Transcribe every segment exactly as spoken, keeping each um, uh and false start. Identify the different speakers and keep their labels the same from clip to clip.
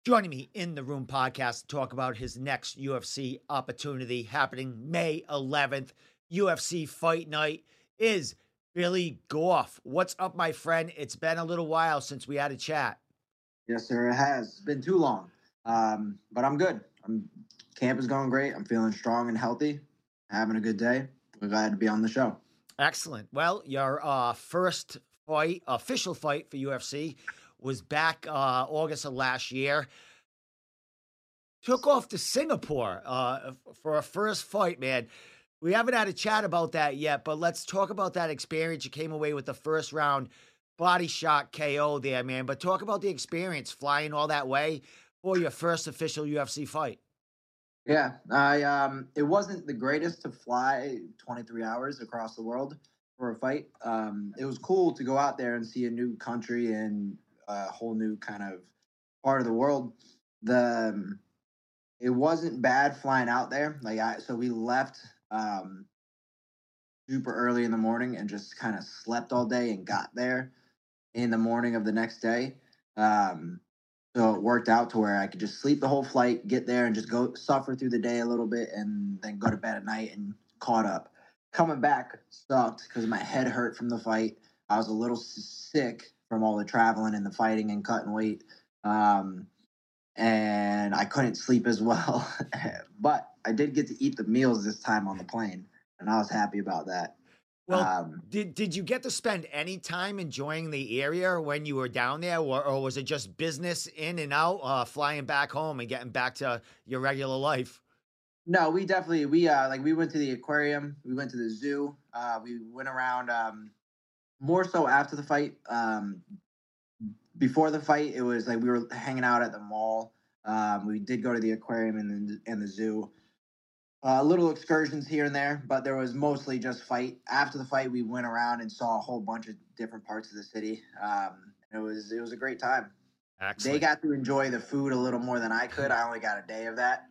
Speaker 1: Joining me in the room podcast to talk about his next U F C opportunity happening May eleventh, U F C Fight Night, is Billy Goff. What's up, my friend? It's been a little while since we had a chat.
Speaker 2: Yes, sir. It has. It's been too long. Um, but I'm good. I'm camp is going great. I'm feeling strong and healthy. Having a good day. We're glad to be on the show.
Speaker 1: Excellent. Well, your uh, first fight, official fight for U F C, was back uh, August of last year. Took off to Singapore uh, for a first fight, man. We haven't had a chat about that yet, but let's talk about that experience. You came away with the first round body shot K O there, man. But talk about the experience flying all that way for your first official U F C fight.
Speaker 2: Yeah, I um, it wasn't the greatest to fly twenty-three hours across the world for a fight. Um, it was cool to go out there and see a new country and a whole new kind of part of the world. The um, it wasn't bad flying out there. Like I, so we left um, super early in the morning and just kind of slept all day and got there in the morning of the next day. Um, so it worked out to where I could just sleep the whole flight, get there, and just go suffer through the day a little bit, and then go to bed at night and caught up. Coming back sucked because my head hurt from the fight. I was a little sick from all the traveling and the fighting and cutting weight, um, and I couldn't sleep as well. But I did get to eat the meals this time on the plane, and I was happy about that.
Speaker 1: Well,
Speaker 2: Um,
Speaker 1: did did you get to spend any time enjoying the area when you were down there, or, or was it just business in and out, uh, flying back home and getting back to your regular life?
Speaker 2: No, we definitely we uh like we went to the aquarium, we went to the zoo, uh we went around um more so after the fight. Um before the fight it was like we were hanging out at the mall. Um we did go to the aquarium and the and the zoo. Uh little excursions here and there, but there was mostly just fight. After the fight we went around and saw a whole bunch of different parts of the city. Um it was it was a great time. They
Speaker 1: Excellent.
Speaker 2: got to enjoy the food a little more than I could. I only got a day of that.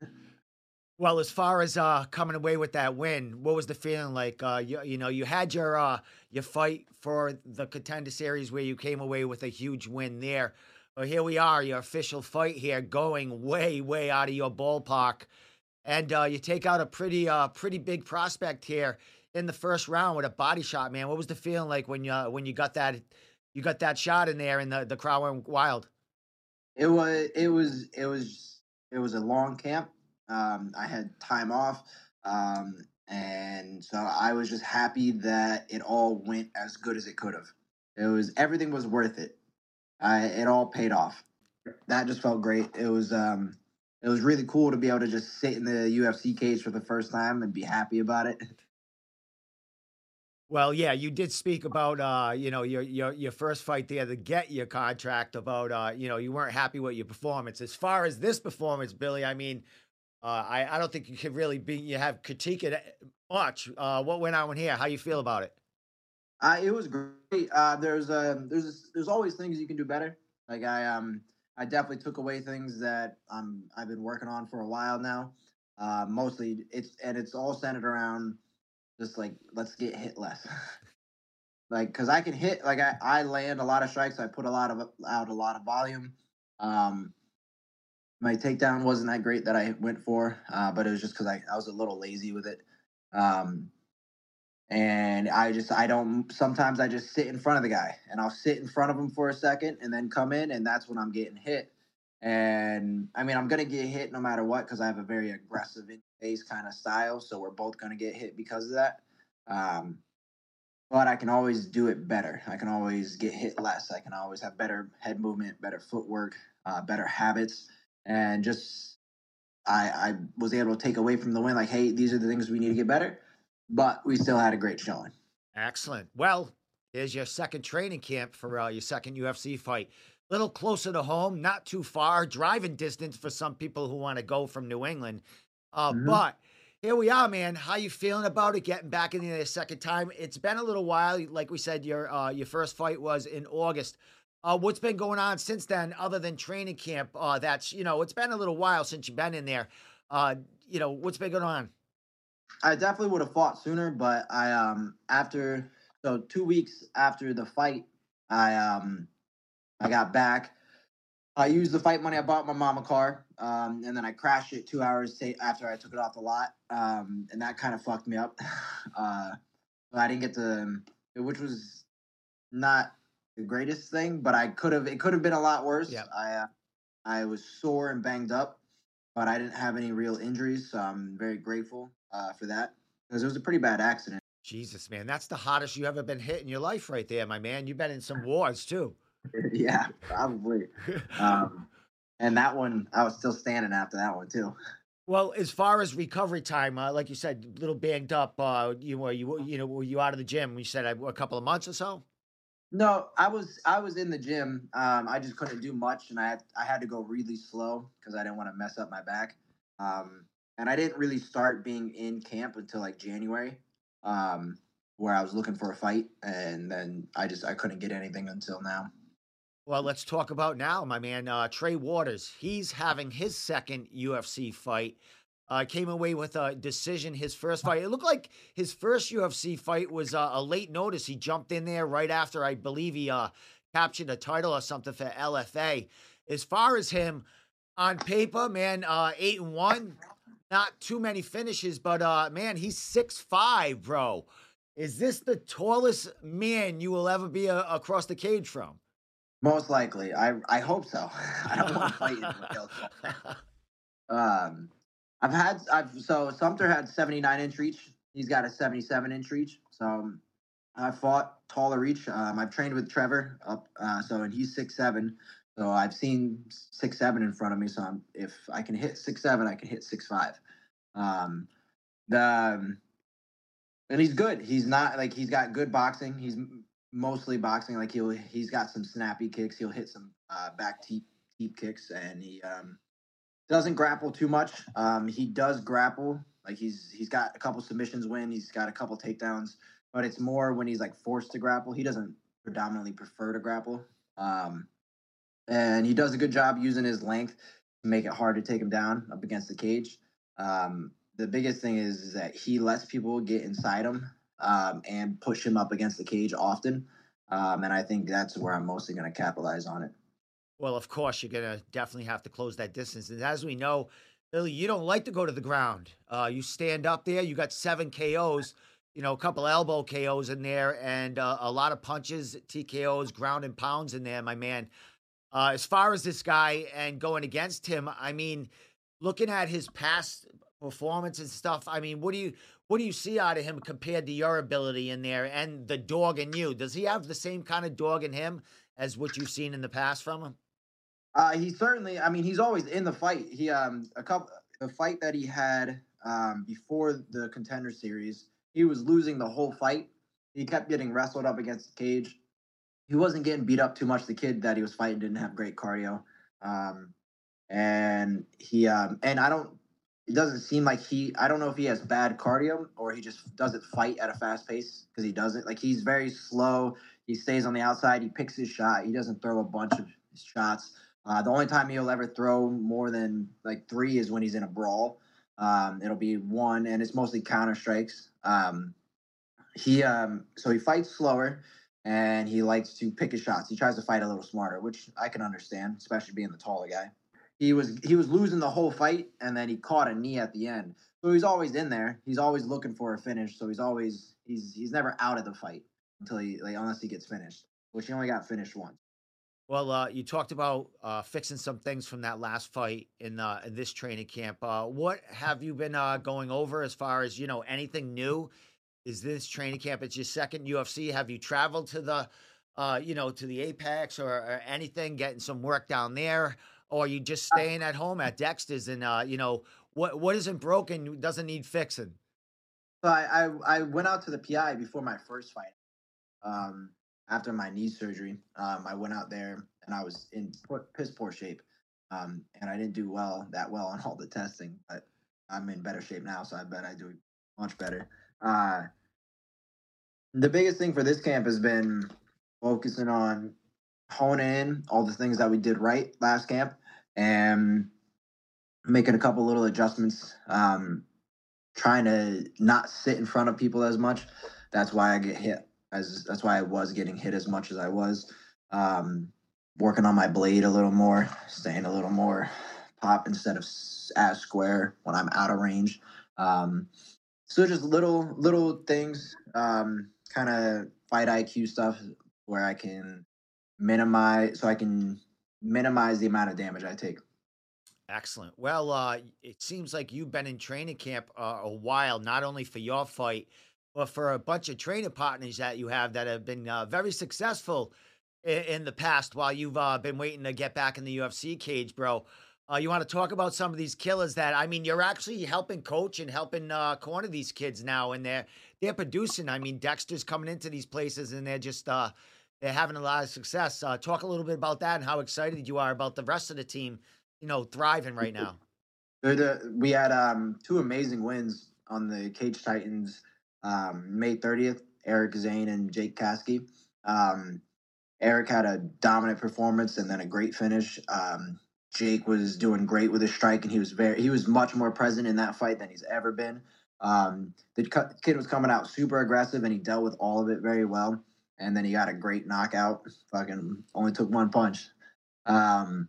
Speaker 1: Well, as far as uh, coming away with that win, what was the feeling like? Uh, you, you know, you had your uh, your fight for the Contender Series where you came away with a huge win there. But here we are, your official fight here, going way, way out of your ballpark, and uh, you take out a pretty, uh, pretty big prospect here in the first round with a body shot, man. What was the feeling like when you uh, when you got that you got that shot in there and the the crowd went wild?
Speaker 2: It was it was it was it was a long camp. Um, I had time off, um, and so I was just happy that it all went as good as it could have. It was everything was worth it. I, it all paid off. That just felt great. It was um, it was really cool to be able to just sit in the U F C cage for the first time and be happy about it.
Speaker 1: Well, yeah, you did speak about uh, you know, your your your first fight there to get your contract about uh, you know, you weren't happy with your performance. As far as this performance, Billy, I mean, uh, I I don't think you could really be you have critique it uh, much. Uh, what went on here? How you feel about it?
Speaker 2: Uh, it was great. Uh, there's um, there's there's always things you can do better. Like I um I definitely took away things that um I've been working on for a while now. Uh, mostly it's and it's all centered around just like let's get hit less. Like because I can hit like I, I land a lot of strikes. I put a lot of out a lot of volume. Um, my takedown wasn't that great that I went for, uh, but it was just because I, I was a little lazy with it. Um, and I just I don't sometimes I just sit in front of the guy and I'll sit in front of him for a second and then come in and that's when I'm getting hit. And I mean I'm gonna get hit no matter what because I have a very aggressive in face kind of style, so we're both gonna get hit because of that. Um, but I can always do it better. I can always get hit less. I can always have better head movement, better footwork, uh, better habits, and just I, I was able to take away from the win like, hey, these are the things we need to get better. But we still had a great showing.
Speaker 1: Excellent. Well, here's your second training camp for uh, your second U F C fight. Little closer to home, not too far, driving distance for some people who want to go from New England. Uh,
Speaker 2: Mm-hmm.
Speaker 1: but here we are, man. How you feeling about it? Getting back in there a second time. It's been a little while. Like we said, your uh, your first fight was in August. Uh, what's been going on since then, other than training camp? Uh, that's you know, it's been a little while since you've been in there. Uh, you know, what's been going on?
Speaker 2: I definitely would have fought sooner, but I um after so two weeks after the fight, I um I got back. I used the fight money. I bought my mom a car, um, and then I crashed it two hours ta- after I took it off the lot, um, and that kind of fucked me up. uh, I didn't get to, which was not the greatest thing, but I could have. It could have been a lot worse.
Speaker 1: Yeah.
Speaker 2: I uh, I was sore and banged up, but I didn't have any real injuries, so I'm very grateful uh, for that because it was a pretty bad accident.
Speaker 1: Jesus, man, that's the hottest you ever been hit in your life right there, my man. You've been in some wars too.
Speaker 2: Yeah, probably. Um, and that one, I was still standing after that one too.
Speaker 1: Well, as far as recovery time, uh, like you said, a little banged up. Uh, you were you were- you know were you out of the gym? You said uh, a couple of months or so.
Speaker 2: No, I was I was in the gym. Um, I just couldn't do much, and I had I had to go really slow because I didn't want to mess up my back. Um, and I didn't really start being in camp until like January, um, where I was looking for a fight, and then I just I couldn't get anything until now.
Speaker 1: Well, let's talk about now, my man. Uh, Trey Waters. He's having his second U F C fight. Uh, came away with a decision. His first fight. It looked like his first U F C fight was uh, a late notice. He jumped in there right after I believe he uh, captured a title or something for L F A. As far as him on paper, man, uh, eight and one. Not too many finishes, but uh, man, he's six five, bro. Is this the tallest man you will ever be uh, across the cage from?
Speaker 2: Most likely, I I hope so. I don't want to fight anybody else. Um, I've had I've so Sumter had seventy-nine inch reach. He's got a seventy-seven inch reach. So um, I fought taller reach. Um, I've trained with Trevor up, uh, so and he's six seven. So I've seen six seven in front of me. So I'm, if I can hit six seven, I can hit six five. Um, the um, and he's good. He's not like he's got good boxing. He's m- mostly boxing. Like he'll he's got some snappy kicks. He'll hit some uh, back teep teep kicks, and he um, doesn't grapple too much. Um, he does grapple. Like he's he's got a couple submissions win. He's got a couple takedowns, but it's more when he's like forced to grapple. He doesn't predominantly prefer to grapple. Um, and he does a good job using his length to make it hard to take him down up against the cage. Um, the biggest thing is, is that he lets people get inside him um, and push him up against the cage often. Um, and I think that's where I'm mostly going to capitalize on it.
Speaker 1: Well, of course, you're gonna definitely have to close that distance. And as we know, Billy, you don't like to go to the ground. Uh, you stand up there. You got seven K Os. You know, a couple elbow K Os in there, and uh, a lot of punches, T K Os, ground and pounds in there, my man. Uh, as far as this guy and going against him, I mean, looking at his past performance and stuff, I mean, what do you what do you see out of him compared to your ability in there and the dog in you? Does he have the same kind of dog in him as what you've seen in the past from him?
Speaker 2: Uh, he certainly. I mean, he's always in the fight. He um a couple the fight that he had um before the contender series, he was losing the whole fight. He kept getting wrestled up against the cage. He wasn't getting beat up too much. The kid that he was fighting didn't have great cardio, um, and he um and I don't. It doesn't seem like he. I don't know if he has bad cardio or he just doesn't fight at a fast pace because he doesn't. Like he's very slow. He stays on the outside. He picks his shot. He doesn't throw a bunch of his shots. Uh, the only time he'll ever throw more than like three is when he's in a brawl. Um, it'll be one, and it's mostly counter strikes. Um, he um, so he fights slower, and he likes to pick his shots. He tries to fight a little smarter, which I can understand, especially being the taller guy. He was he was losing the whole fight, and then he caught a knee at the end. So he's always in there. He's always looking for a finish. So he's always he's he's never out of the fight until he like unless he gets finished, which he only got finished once.
Speaker 1: Well, uh, you talked about uh, fixing some things from that last fight in, uh, in this training camp. Uh, what have you been uh, going over as far as you know? Anything new? Is this training camp? It's your second U F C. Have you traveled to the, uh, you know, to the Apex or, or anything? Getting some work down there, or are you just staying at home at Dexter's? And uh, you know, what what isn't broken doesn't need fixing.
Speaker 2: So I, I I went out to the P I before my first fight. Um, After my knee surgery, um, I went out there and I was in poor, piss poor shape, um, and I didn't do well that well on all the testing. But I'm in better shape now, so I bet I do much better. Uh, the biggest thing for this camp has been focusing on honing in all the things that we did right last camp and making a couple little adjustments. Um, trying to not sit in front of people as much. That's why I get hit as that's why I was getting hit as much as I was. Um, working on my blade a little more, staying a little more pop instead of as square when I'm out of range. Um, so just little little things, um, kind of fight I Q stuff where I can minimize, so I can minimize the amount of damage I take.
Speaker 1: Excellent. Well, uh, it seems like you've been in training camp uh, a while, not only for your fight, but for a bunch of training partners that you have that have been uh, very successful in, in the past while you've uh, been waiting to get back in the U F C cage, bro. Uh, you want to talk about some of these killers that I mean, you're actually helping coach and helping uh, corner these kids now, and they're they're producing. I mean, Dexter's coming into these places and they're just uh, they're having a lot of success. Uh, talk a little bit about that and how excited you are about the rest of the team, you know, thriving right now.
Speaker 2: They're the, we had um, two amazing wins on the Cage Titans um, May thirtieth. Eric Zane and Jake Kasky. Um, Eric had a dominant performance and then a great finish. Um, Jake was doing great with his strike, and he was very he was much more present in that fight than he's ever been. Um, the kid was coming out super aggressive, and he dealt with all of it very well. And then he got a great knockout. Fucking only took one punch. Um,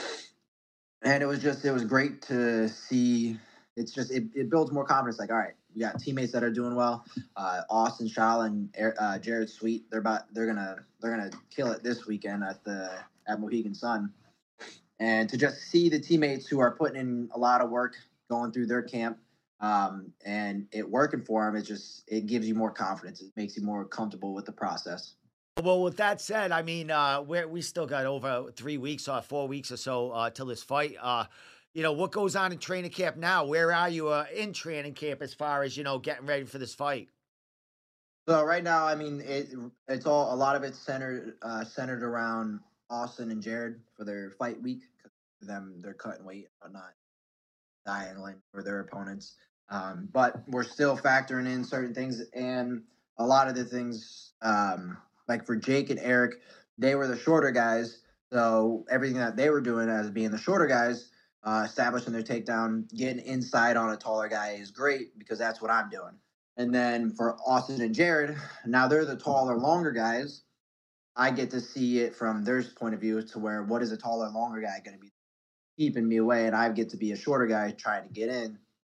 Speaker 2: and it was just it was great to see. It's just it, it builds more confidence. Like, all right, we got teammates that are doing well. Uh, Austin Shaw and uh, Jared Sweet, they're about they're gonna they're gonna kill it this weekend at the at Mohegan Sun. And to just see the teammates who are putting in a lot of work going through their camp, um, and it working for them, it just it gives you more confidence. It makes you more comfortable with the process.
Speaker 1: Well, with that said, I mean, uh, we we still got over three weeks or four weeks or so uh, till this fight. Uh, you know, what goes on in training camp now? Where are you uh, in training camp as far as you know getting ready for this fight?
Speaker 2: So right now, I mean, it it's all a lot of it's centered uh, centered around Austin and Jared for their fight week. 'Cause for them, they're cutting weight, whatnot, dialing for their opponents. Um, but we're still factoring in certain things, and a lot of the things, um, like for Jake and Eric, they were the shorter guys, so everything that they were doing as being the shorter guys, uh, establishing their takedown, getting inside on a taller guy is great because that's what I'm doing. And then for Austin and Jared, now they're the taller, longer guys. I get to see it from their point of view to where what is a taller, longer guy going to be keeping me away, and I get to be a shorter guy trying to get in.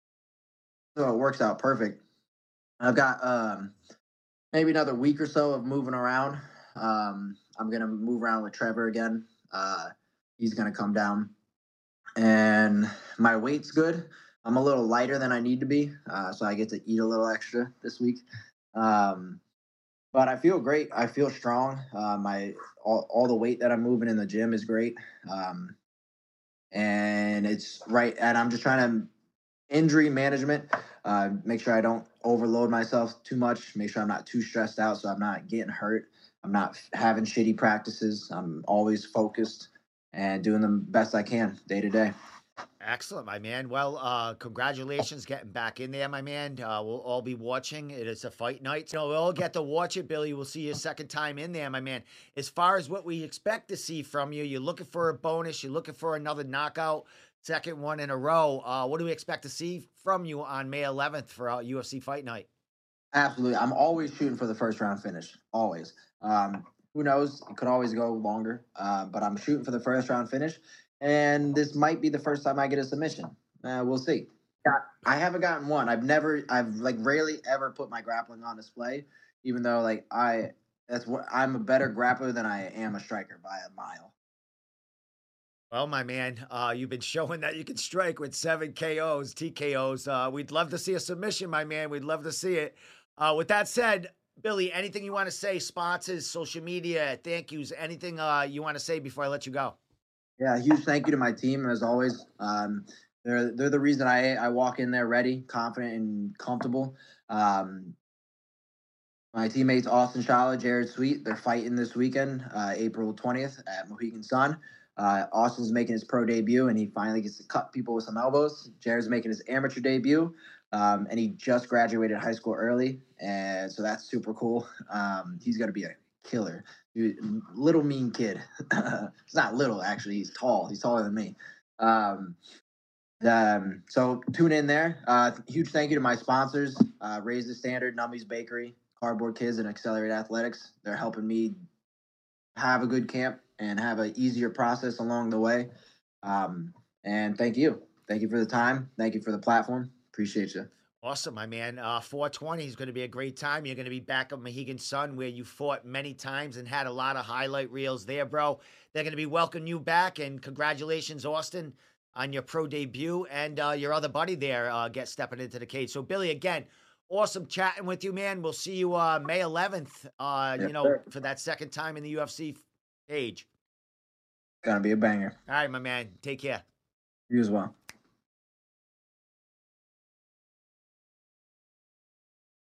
Speaker 2: So it works out perfect. I've got um, maybe another week or so of moving around. Um, I'm gonna move around with Trevor again. Uh, he's gonna come down, and my weight's good. I'm a little lighter than I need to be, uh, so I get to eat a little extra this week. Um, but I feel great. I feel strong. Uh, my all, all the weight that I'm moving in the gym is great, um, and it's right. And I'm just trying to injury management. Uh, make sure I don't overload myself too much. Make sure I'm not too stressed out, so I'm not getting hurt. I'm not having shitty practices. I'm always focused and doing the best I can day to day.
Speaker 1: Excellent, my man. Well, uh, congratulations getting back in there, my man. Uh, we'll all be watching. It is a fight night. You know, we'll all get to watch it, Billy. We'll see you a second time in there, my man. As far as what we expect to see from you, you're looking for a bonus. You're looking for another knockout, second one in a row. Uh, what do we expect to see from you on May eleventh for uh, U F C Fight Night?
Speaker 2: Absolutely. I'm always shooting for the first round finish. Always. Um, who knows? It could always go longer, uh, but I'm shooting for the first round finish. And this might be the first time I get a submission. Uh, we'll see. Yeah, I haven't gotten one. I've never, I've like rarely ever put my grappling on display, even though like I, that's what I'm a better grappler than I am a striker by a mile.
Speaker 1: Well, my man, uh, you've been showing that you can strike with seven K Os, T K Os. Uh, we'd love to see a submission, my man. We'd love to see it. Uh, with that said, Billy, anything you want to say? Sponsors, social media, thank yous, anything uh, you want to say before I let you go?
Speaker 2: Yeah, huge thank you to my team as always. Um, they're they're the reason I I walk in there ready, confident, and comfortable. Um, my teammates Austin Shala, Jared Sweet, they're fighting this weekend, uh, April twentieth at Mohegan Sun. Uh, Austin's making his pro debut, and he finally gets to cut people with some elbows. Jared's making his amateur debut, um, and he just graduated high school early, and so that's super cool. Um, he's gonna be a killer, dude, little mean kid. He's not little actually; he's tall. He's taller than me. Um, um, so tune in there. Uh, huge thank you to my sponsors, uh, Raise the Standard, Nummies Bakery, Cardboard Kids, and Accelerate Athletics. They're helping me have a good camp and have an easier process along the way. Um, and thank you. Thank you for the time. Thank you for the platform. Appreciate you.
Speaker 1: Awesome, my man. Uh, four twenty is going to be a great time. You're going to be back at Mohegan Sun, where you fought many times and had a lot of highlight reels there, bro. They're going to be welcoming you back, and congratulations, Austin, on your pro debut and uh, your other buddy there uh, get stepping into the cage. So, Billy, again, awesome chatting with you, man. We'll see you uh, May eleventh. Uh,
Speaker 2: Yes,
Speaker 1: you know,
Speaker 2: sir.
Speaker 1: for that second time in the U F C cage.
Speaker 2: Gonna be a banger.
Speaker 1: All right, my man. Take care.
Speaker 2: You as well.